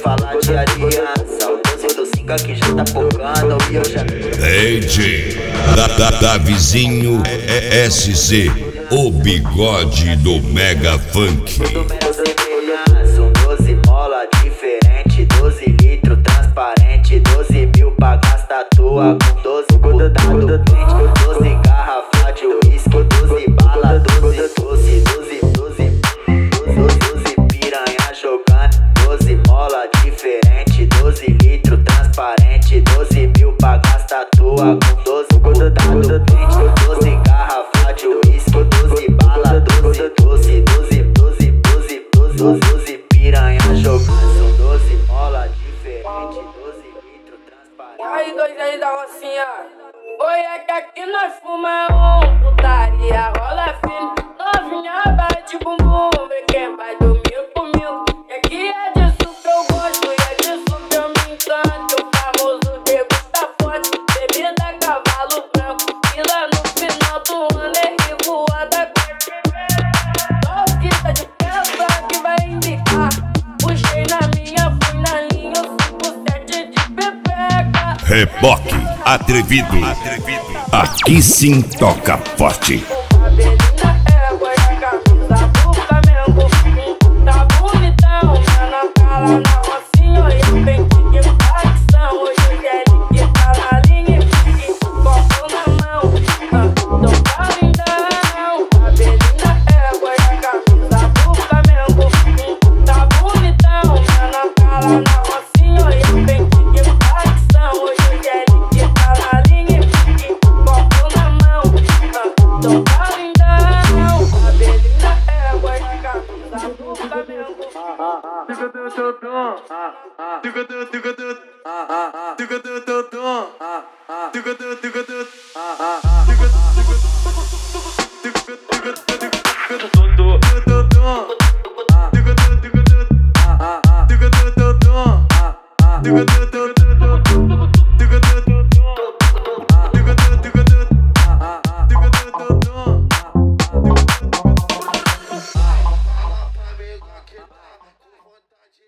falar de aliança. O 12 do 5 aqui já tá focando e eu já... DJ Davizinho SC, o bigode do Mega Funk. Um 12 mola diferente, 12 litros transparente, 12 mil pra gastar tua com 12 botado dente, 12 garrafa de uísque, 12 bala, 12 doce, 12 piranha jogando, 12 mola diferente, 12 litros transparente, 12 mil pra gastar tua com 12 botado dente, 12 garrafa de uísque, 12 bala, 12 doce, 12 piranha jogando, são 12 mola diferente, 12 litros transparente. Aí, dois aí da Rocinha. Oi, é que aqui nós fuma putaria, rola filho. Novinha bate bumbum, vê quem vai dormir comigo. E aqui é disso que eu gosto, e é disso que eu me encanto. O famoso degusta forte, bebida cavalo branco. E lá no final do ano é revoada. Só fita de peça que vai indicar. Puxei na minha, fui na linha, eu 5-7 de pepeca. Reboque atrevido, aqui sim toca forte. Tiga